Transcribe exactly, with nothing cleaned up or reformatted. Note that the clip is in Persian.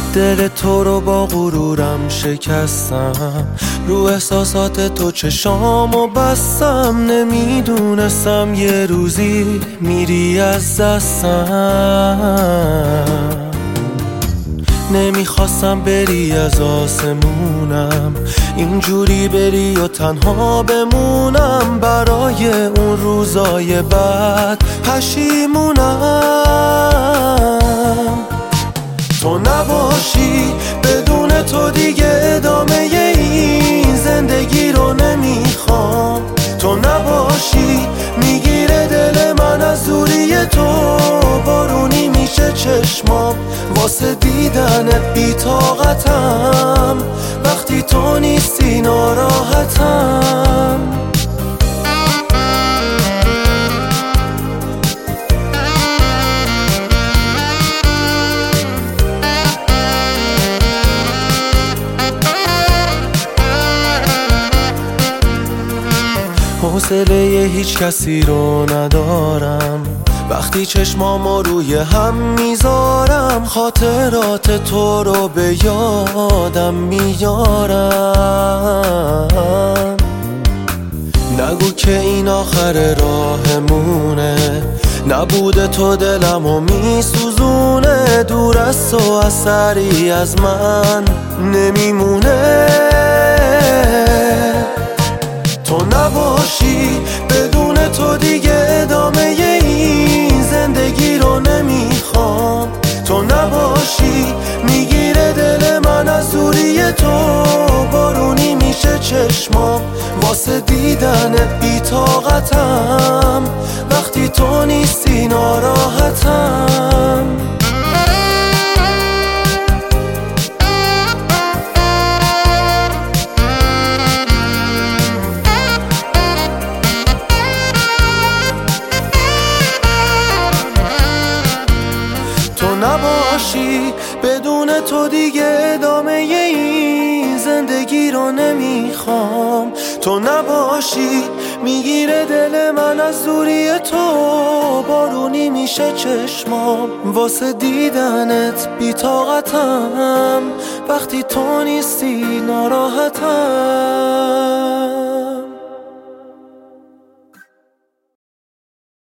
دل تو رو با غرورم شکستم، رو احساسات تو چشامو بستم. نمیدونستم یه روزی میری از دستم. نمیخواستم بری از آسمونم، اینجوری بری و تنها بمونم. برای اون روزای بعد پشیمونم. تو نباشی بدون تو دیگه ادامه این زندگی رو نمیخوام. تو نباشی میگیره دل من از دوری تو، بارونی میشه چشمام واسه دیدنت بی‌طاقتم. وقتی تو نیستی ناراحتم. حوصله هیچ کسی رو ندارم، وقتی چشمامو روی هم میذارم. خاطرات تو رو به یادم میارم. نگو که این آخر راهمونه، نبوده تو دلمو میسوزونه. دور از تو اثری از من نمیمونه. تو نباشی بدون تو دیگه ادامه این زندگی رو نمیخوام. تو نباشی میگیره دل من از دوری تو، بارونی میشه چشمام واسه دیدنت بی‌طاقتم. وقتی تو نیستی ناراحتم. نباشی بدون تو دیگه ادامه این زندگی رو نمیخوام. تو نباشی میگیره دل من از دوری تو، بارونی میشه چشمام واسه دیدنت بی‌طاقتم. وقتی تو نیستی ناراحتم.